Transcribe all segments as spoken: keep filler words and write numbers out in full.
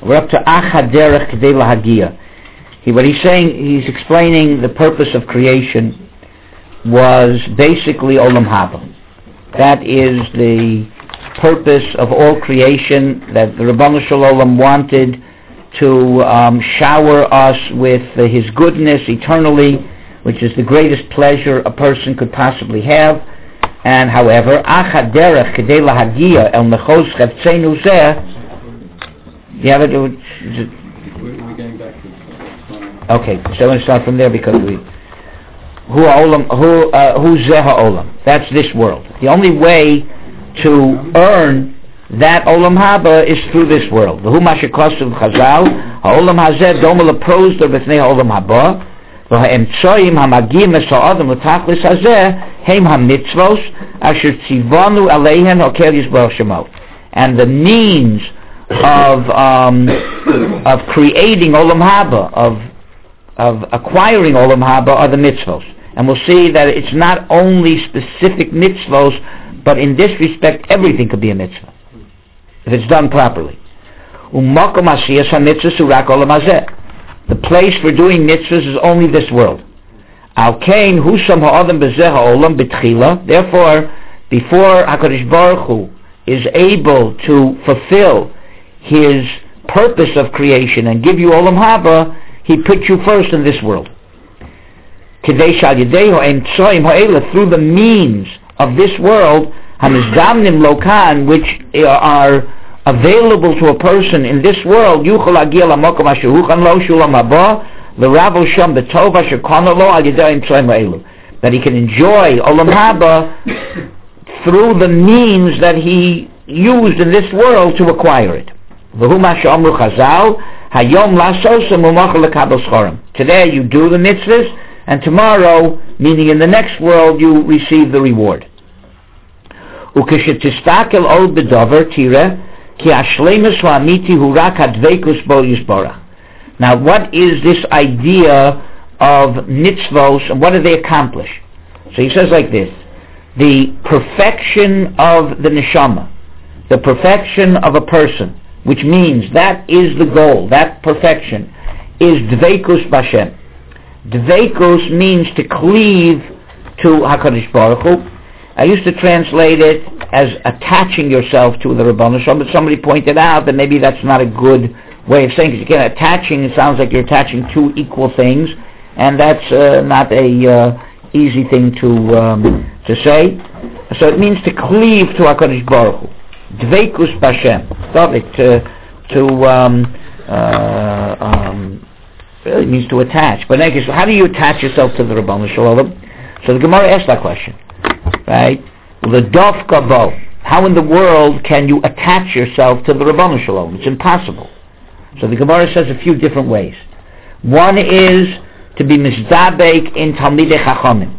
We're up to Ach HaDerech K'dei Lahagia. He, what he's saying, he's explaining the purpose of creation was basically Olam Haba. That is the purpose of all creation, that the Ribono Shel Olam wanted to um, shower us with uh, His goodness eternally, which is the greatest pleasure a person could possibly have. And however, Ach HaDerech K'dei Lahagia El Mechos Chavtzeinu Zeh. You have it? We're going backwards. Okay, so I'm going to start from there because we Hu Olam Hu uh, Hu Zeh Olam. That's this world. The only way to earn that Olam Haba is through this world. V'hu ma shekosov Chazal Ha'olam Hazeh Doma leprozed b'fnei Olam Haba v'ha'emtsoyim hamagim es ha'adam l'tachlis hazeh heim ha'mitzvos asher tzivanu aleihen ha'kel yisbarach shemo. And the means of um, of creating Olam Haba, of of acquiring Olam Haba, are the mitzvos. And we'll see that it's not only specific mitzvos, but in this respect, everything could be a mitzvah if it's done properly. U'makom asiyas hamitzvos urak olam hazeh. The place for doing mitzvahs is only this world. Al kain husam ha'adam b'zeh ha'olam b'tchila. Therefore, before HaKadosh Baruch Hu is able to fulfill His purpose of creation and give you Olam Haba, He put you first in this world. K'dei shal yadehu emtsoim ha'ela, through the means of this world, hamizamnim lokan, which are available to a person in this world, yuchol agil ha'mokom asher huchan lo shulam haba l'ravo sham b'tov asher kana lo al yadei emtsoim ha'elu, that he can enjoy Olam Haba through the means that he used in this world to acquire it. V'hu ma she'amru Chazal hayom la'asosem u'machal lekabel schorim. Today you do the mitzvahs, and tomorrow, meaning in the next world, you receive the reward. Ukeshetistakel od bedover tira ki ashleimus ha'amiti hu rak hadveikus bo yisborach. Now, what is this idea of mitzvos, and what do they accomplish? So he says like this: the perfection of the neshama, the perfection of a person, which means that is the goal, that perfection, is dveikus b'Hashem. Dveikus means to cleave to HaKadosh Baruch Hu. I used to translate it as attaching yourself to the Ribono Shel Olam, but somebody pointed out that maybe that's not a good way of saying it. Again, attaching, it sounds like you're attaching two equal things, and that's uh, not a uh, easy thing to um, to say. So it means to cleave to HaKadosh Baruch Hu. Dveikus b'Hashem. Love it. To, to um, uh, um, really means to attach. But anyway, so how do you attach yourself to the Ribono Shel Olam? So the Gemara asked that question, right? The dafka bo. How in the world can you attach yourself to the Ribono Shel Olam? It's impossible. So the Gemara says a few different ways. One is to be mizdabek in Talmidei Chachamim,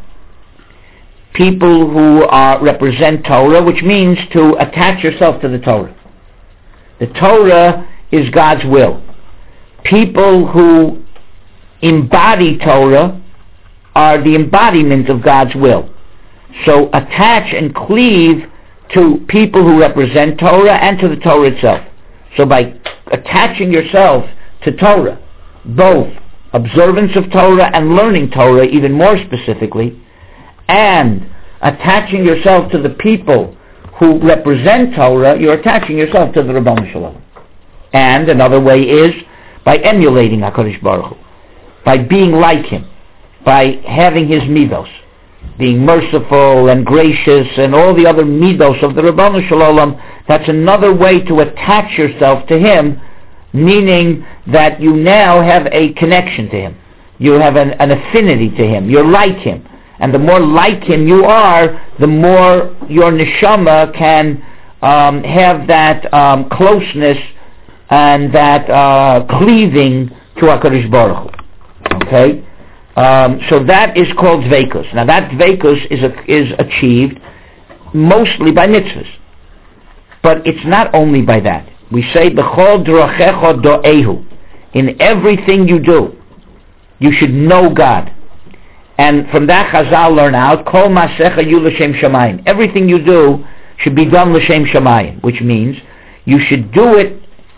people who are, represent Torah, which means to attach yourself to the Torah. The Torah is God's will. People who embody Torah are the embodiment of God's will. So attach and cleave to people who represent Torah and to the Torah itself. So by attaching yourself to Torah, both observance of Torah and learning Torah even more specifically, and attaching yourself to the people who represent Torah, you're attaching yourself to the Ribono Shel Olam. And another way is by emulating HaKadosh Baruch Hu, by being like Him, by having His midos, being merciful and gracious and all the other midos of the Ribono Shel Olam. That's another way to attach yourself to Him, meaning that you now have a connection to Him. You have an, an affinity to Him. You're like Him. And the more like Him you are, the more your neshama can um, have that um, closeness and that uh, cleaving to HaKadosh Baruch Hu. Okay? Um, so that is called dveikus. Now that dveikus is, a, is achieved mostly by mitzvahs. But it's not only by that. We say, b'chol drachecha do'ehu. In everything you do, you should know God. And from that Chazal learn out, kol masecha yu l'shem shamayim. Everything you do should be done l'shem shamayim, which means you should do it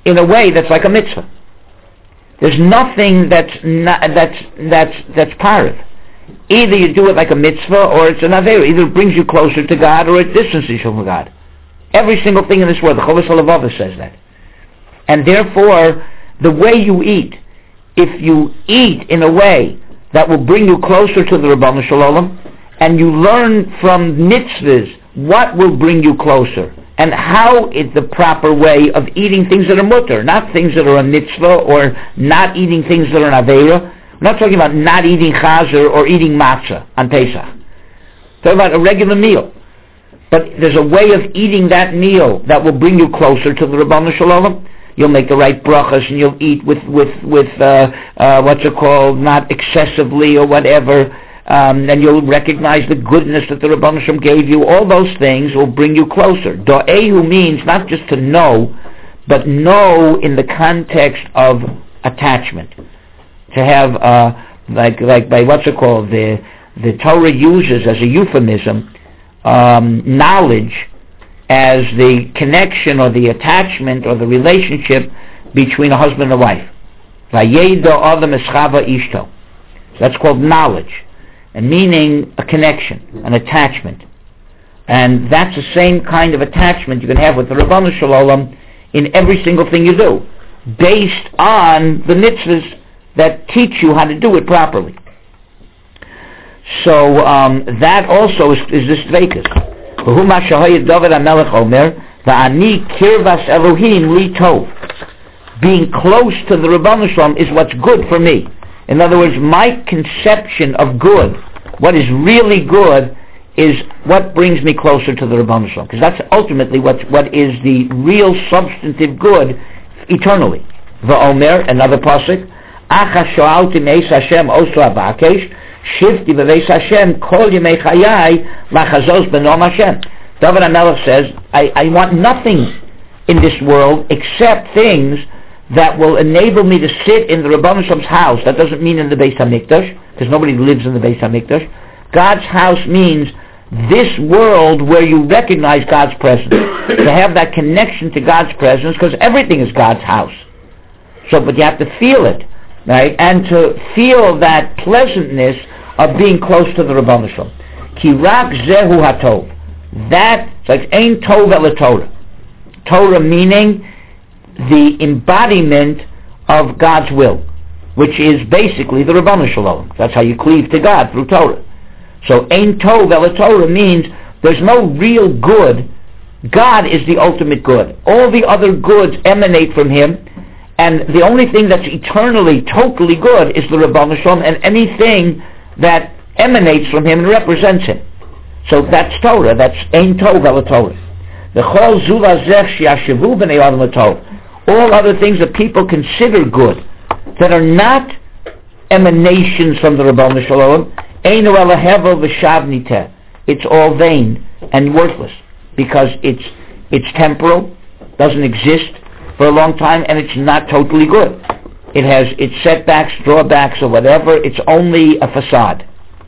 in a way that's like a mitzvah. There's nothing that's not, that's that's that's parav. Either you do it like a mitzvah or it's an avera. Either it brings you closer to God or it distances you from God. Every single thing in this world, the Chovos HaLevavos says that. And therefore, the way you eat, if you eat in a way that will bring you closer to the Ribono Shel Olam, and you learn from mitzvahs what will bring you closer, and how is the proper way of eating things that are mutter, not things that are a mitzvah, or not eating things that are an aveira. We're not talking about not eating chazer or eating matzah on Pesach. We're talking about a regular meal. But there's a way of eating that meal that will bring you closer to the Ribono Shel Olam. You'll make the right brachas, and you'll eat with with with uh, uh, what's it called, not excessively or whatever, um, and you'll recognize the goodness that the Ribono Shel Olam gave you. All those things will bring you closer. Do'ehu means not just to know, but know in the context of attachment. To have uh, like like by what's it called, the the Torah uses as a euphemism um, knowledge as the connection or the attachment or the relationship between a husband and a wife. That's called knowledge, and meaning a connection, an attachment. And that's the same kind of attachment you can have with the Ribono Shel Olam in every single thing you do, based on the mitzvahs that teach you how to do it properly. So um, that also is, is this dveikus. David HaMelech Omer, Va'ani kirvas Elohim li tov. Being close to the Ribono Shel Olam is what's good for me. In other words, my conception of good, what is really good, is what brings me closer to the Ribono Shel Olam, because that's ultimately what what is the real substantive good eternally. Va'omer, another pasuk, Acha sho'alti meis Hashem osu abakesh, Shifti b'veis Hashem kol yemei chayai lachazos b'nom Hashem. David HaMelech says, I, I want nothing in this world except things that will enable me to sit in the Ribono Shel Olam's house. That doesn't mean in the Beis HaMikdash, because nobody lives in the Beis HaMikdash. God's house means this world where you recognize God's presence, to have that connection to God's presence, because everything is God's house. So, but you have to feel it, right? And to feel that pleasantness of being close to the Ribono Shel Olam. Ki rak zehu hatov. That, it's like ein tov el Torah. Torah meaning the embodiment of God's will, which is basically the Ribono Shel Olam. That's how you cleave to God, through Torah. So ein tov el Torah means there's no real good. God is the ultimate good. All the other goods emanate from Him, and the only thing that's eternally, totally good is the Ribono Shel Olam, and anything that emanates from Him and represents Him. So that's Torah. That's ein tov el Torah. The chol zulazech shiashavu b'nei adam l'tov. All other things that people consider good, that are not emanations from the Ribono Shel Olam, einu ela hevel v'shav niteh. It's all vain and worthless, because it's it's temporal, doesn't exist for a long time, and it's not totally good. It has its setbacks, drawbacks, or whatever. It's only a facade.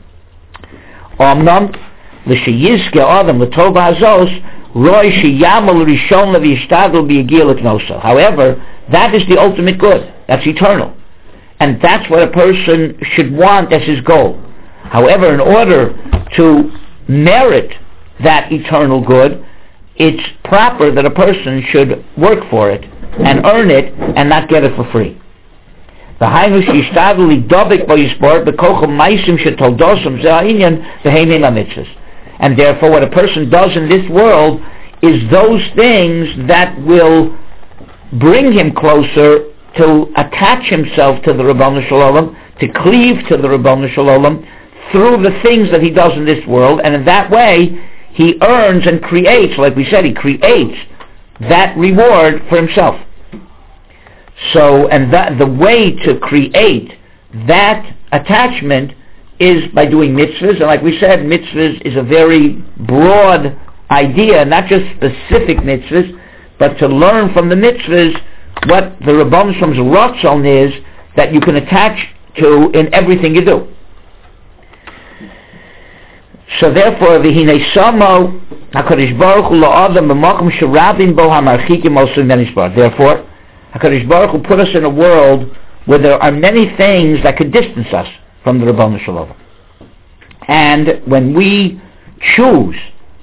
Omnam l'sheyizke adam l'tov hazos roi sheyamol rishon lev'yishtadol b'yagil l'knoso. However, that is the ultimate good. That's eternal, and that's what a person should want as his goal. However, in order to merit that eternal good, it's proper that a person should work for it and earn it and not get it for free. And therefore what a person does in this world is those things that will bring him closer to attach himself to the Ribono Shel Olam, to cleave to the Ribono Shel Olam through the things that he does in this world, and in that way he earns and creates, like we said, he creates that reward for himself. So, and that the way to create that attachment is by doing mitzvahs, and like we said, mitzvahs is a very broad idea, not just specific mitzvahs, but to learn from the mitzvahs what the Ribono Shel Olam's ratzon is that you can attach to in everything you do. So therefore, v'hinei samo HaKadosh Baruch Hu la'adam b'makom sherabim bo hamarchikim osu mimenu yisbarach. Therefore, HaKadosh Baruch Hu put us in a world where there are many things that could distance us from the Ribono Shel Olam. And when we choose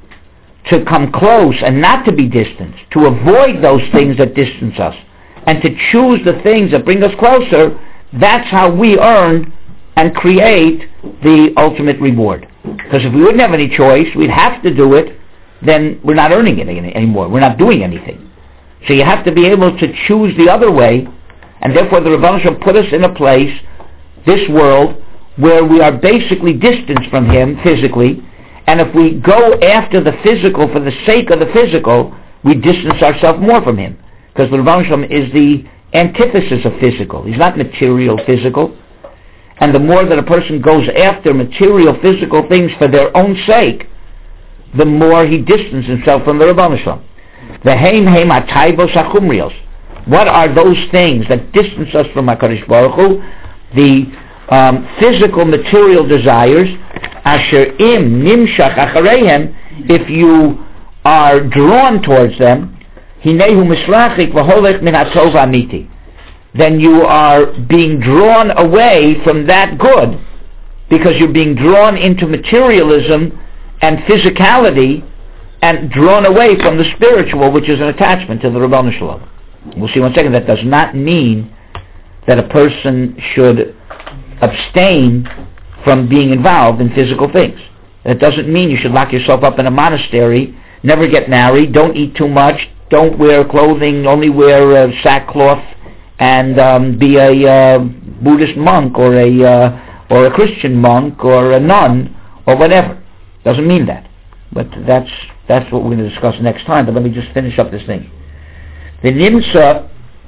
to come close and not to be distant, to avoid those things that distance us, and to choose the things that bring us closer, that's how we earn and create the ultimate reward. Because if we wouldn't have any choice, we'd have to do it, then we're not earning it any, anymore. We're not doing anything. So you have to be able to choose the other way, and therefore the Ribono Shel Olam put us in a place, this world, where we are basically distanced from Him physically, and if we go after the physical for the sake of the physical, we distance ourselves more from Him. Because the Ribono Shel Olam is the antithesis of physical. He's not material physical. And the more that a person goes after material physical things for their own sake, the more he distances himself from the Ribono Shel Olam. The heim heim ataivos achumrios. What are those things that distance us from HaKadosh Baruch Hu? The um, physical material desires, asher im nimshach achareihem, if you are drawn towards them, hinehu mislachik v'holech min hatov amiti, then you are being drawn away from that good, because you're being drawn into materialism and physicality, and drawn away from the spiritual, which is an attachment to the Ribono Shel Olam. We'll see one second. That does not mean that a person should abstain from being involved in physical things. That doesn't mean you should lock yourself up in a monastery, never get married, don't eat too much, don't wear clothing, only wear uh, sackcloth, and um, be a uh, Buddhist monk or a uh, or a Christian monk or a nun or whatever. Doesn't mean that. But that's that's what we're going to discuss next time. But let me just finish up this thing. The nimsa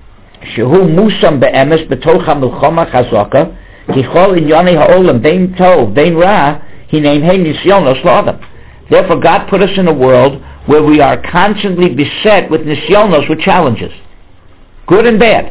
shehu musam be'emes betoch hamilchama chazaka kichol inyane ha'olam bein tov bein ra hinein hey nisyonos la'adam. Therefore, God put us in a world where we are constantly beset with nisyonos, with challenges, good and bad.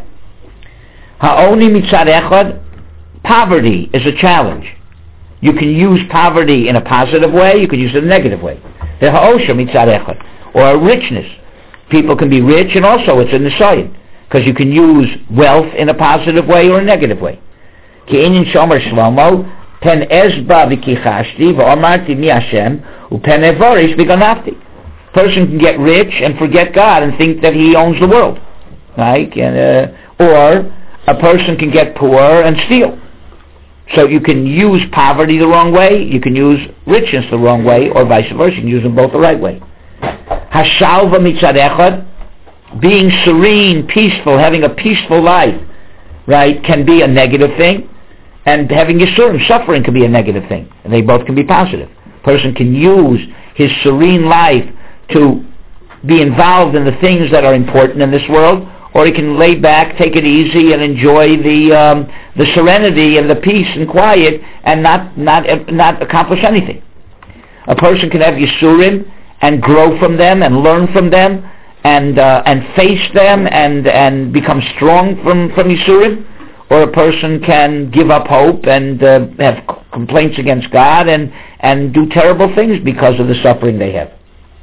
Ha'oni mitzad echad, poverty is a challenge. You can use poverty in a positive way, you can use it in a negative way. The ha'osha mitzad echad, or richness. People can be rich, and also it's a nisayim, because you can use wealth in a positive way or a negative way. Ki inin shomer shlomo, pen ezba v'kichashti v'amarti mi Hashem, upen evorish v'ganavti. Person can get rich and forget God and think that he owns the world, right? And, uh, or a person can get poor and steal. So you can use poverty the wrong way, you can use richness the wrong way, or vice versa. You can use them both the right way. Hashalva mitzad echad, being serene, peaceful, having a peaceful life, right, can be a negative thing, and having yisurim, suffering, can be a negative thing. And they both can be positive. A person can use his serene life to be involved in the things that are important in this world, or he can lay back, take it easy, and enjoy the um, the serenity and the peace and quiet, and not not not accomplish anything. A person can have yisurim and grow from them and learn from them and uh, and face them and and become strong from from yisurim, or a person can give up hope and uh, have complaints against God and and do terrible things because of the suffering they have.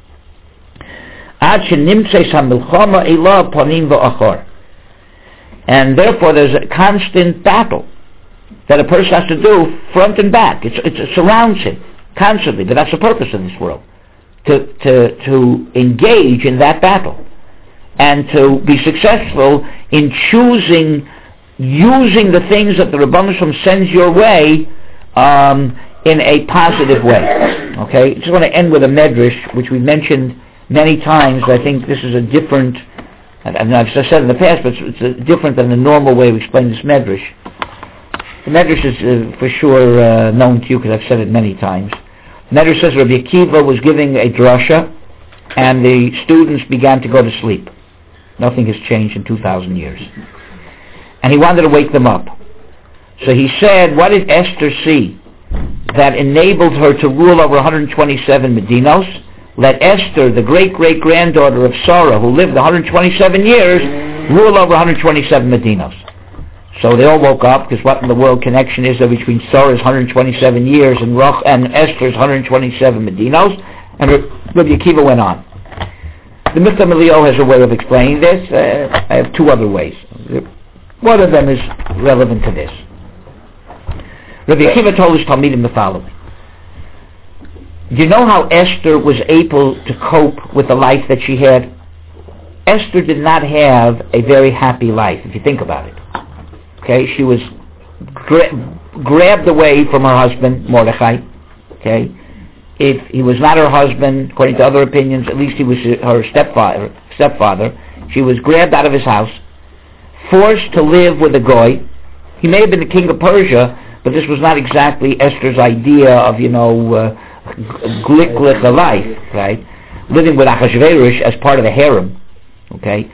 And therefore there's a constant battle that a person has to do front and back. It's, it's, it surrounds him constantly, but that's the purpose of this world, to, to, to engage in that battle and to be successful in choosing, using the things that the Ribono Shel Olam sends your way um, in a positive way. Okay, I just want to end with a medrash, which we mentioned many times. I think this is a different, and I've said in the past, but it's, it's different than the normal way we explain this medrash. The medrash is uh, for sure uh, known to you because I've said it many times. The medrash says Rabbi Akiva was giving a drasha, and the students began to go to sleep. Nothing has changed in two thousand years. And he wanted to wake them up. So he said, what did Esther see that enabled her to rule over one hundred twenty-seven Medinos? Let Esther, the great-great-granddaughter of Sarah, who lived one hundred twenty-seven years, rule over one hundred twenty-seven Medinos. So they all woke up, because what in the world connection is there between Sarah's one hundred twenty-seven years and, Ruch, and Esther's one hundred twenty-seven Medinos? And Rabbi Akiva went on. the Mitzvah Melio has a way of explaining this. Uh, I have two other ways. One of them is relevant to this. Rabbi Akiva told his Talmidim the following. Do you know how Esther was able to cope with the life that she had? Esther did not have a very happy life, if you think about it. Okay, she was gra- grabbed away from her husband, Mordechai. Okay, if he was not her husband, according to other opinions, at least he was her stepfather. Stepfather. She was grabbed out of his house, forced to live with a goy. He may have been the king of Persia, but this was not exactly Esther's idea of, you know, uh, glick glick a life, right? Living with Achashverosh as part of the harem. Okay,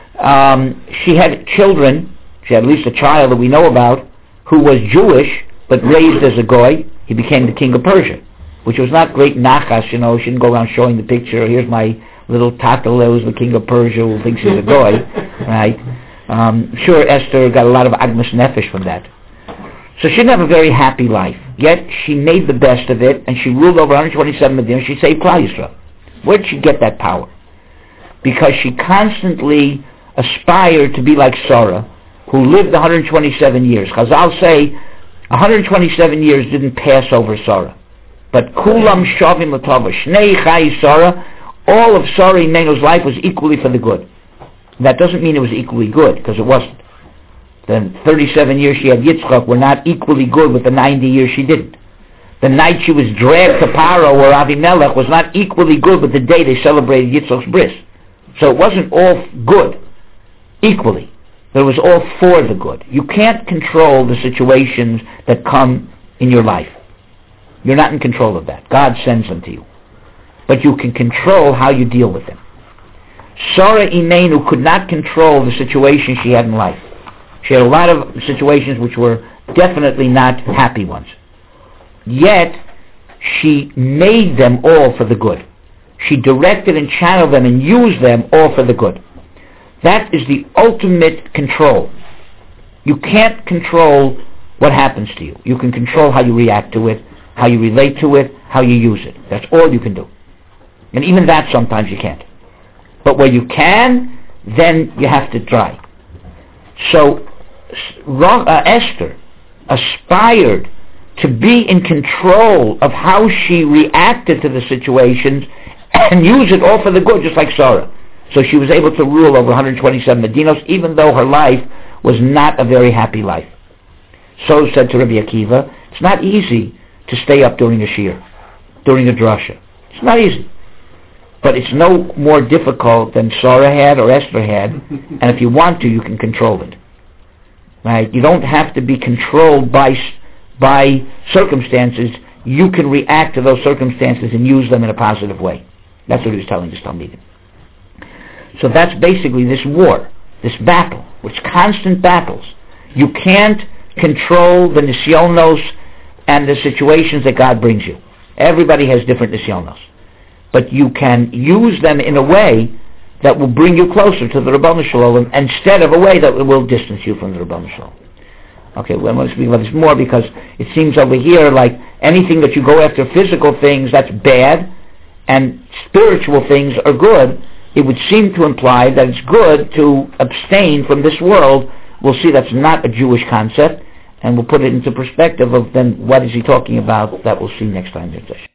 um, she had children. She had at least a child that we know about who was Jewish but raised as a goy. He became the king of Persia, which was not great nachas. You know, she didn't go around showing the picture. Here's my little tatel who's the king of Persia who thinks he's a goy, right? Um, sure, Esther got a lot of agmas nefesh from that. So she didn't have a very happy life. Yet she made the best of it, and she ruled over one hundred twenty-seven Medinas. She saved Klal Yisrael. Where did she get that power? Because she constantly aspired to be like Sarah, who lived one hundred twenty-seven years. Chazal say one hundred twenty-seven years didn't pass over Sarah. But Kulam Shavim Latava, Shnei Chai Sarah, all of Sarah Imenu's life was equally for the good. That doesn't mean it was equally good, because it wasn't. The thirty-seven years she had Yitzchak were not equally good with the ninety years she didn't. The night she was dragged to Paro or Avimelech was not equally good with the day they celebrated Yitzchak's bris. So it wasn't all good, equally. But it was all for the good. You can't control the situations that come in your life. You're not in control of that. God sends them to you. But you can control how you deal with them. Sarah Imenu could not control the situation she had in life. She had a lot of situations which were definitely not happy ones. Yet, she made them all for the good. She directed and channeled them and used them all for the good. That is the ultimate control. You can't control what happens to you. You can control how you react to it, how you relate to it, how you use it. That's all you can do. And even that sometimes you can't. But where you can, then you have to try. So, uh, Esther aspired to be in control of how she reacted to the situations and use it all for the good, just like Sarah. So she was able to rule over one hundred twenty-seven Medinos, even though her life was not a very happy life. So said to Rabbi Akiva, it's not easy to stay up during a shir, during a drasha. It's not easy. But it's no more difficult than Sarah had or Esther had, and if you want to, you can control it. Right? You don't have to be controlled by by circumstances. You can react to those circumstances and use them in a positive way. That's what he was telling his Talmidim. So that's basically this war, this battle, which constant battles. You can't control the nisyonos and the situations that God brings you. Everybody has different nisyonos. But you can use them in a way that will bring you closer to the Rabbanu Shalom instead of a way that will distance you from the Rabbanu Shalom. Okay, well, I'm going to speak about this more because it seems over here like anything that you go after physical things, that's bad, and spiritual things are good. It would seem to imply that it's good to abstain from this world. We'll see that's not a Jewish concept, and we'll put it into perspective of then what is he talking about. That we'll see next time.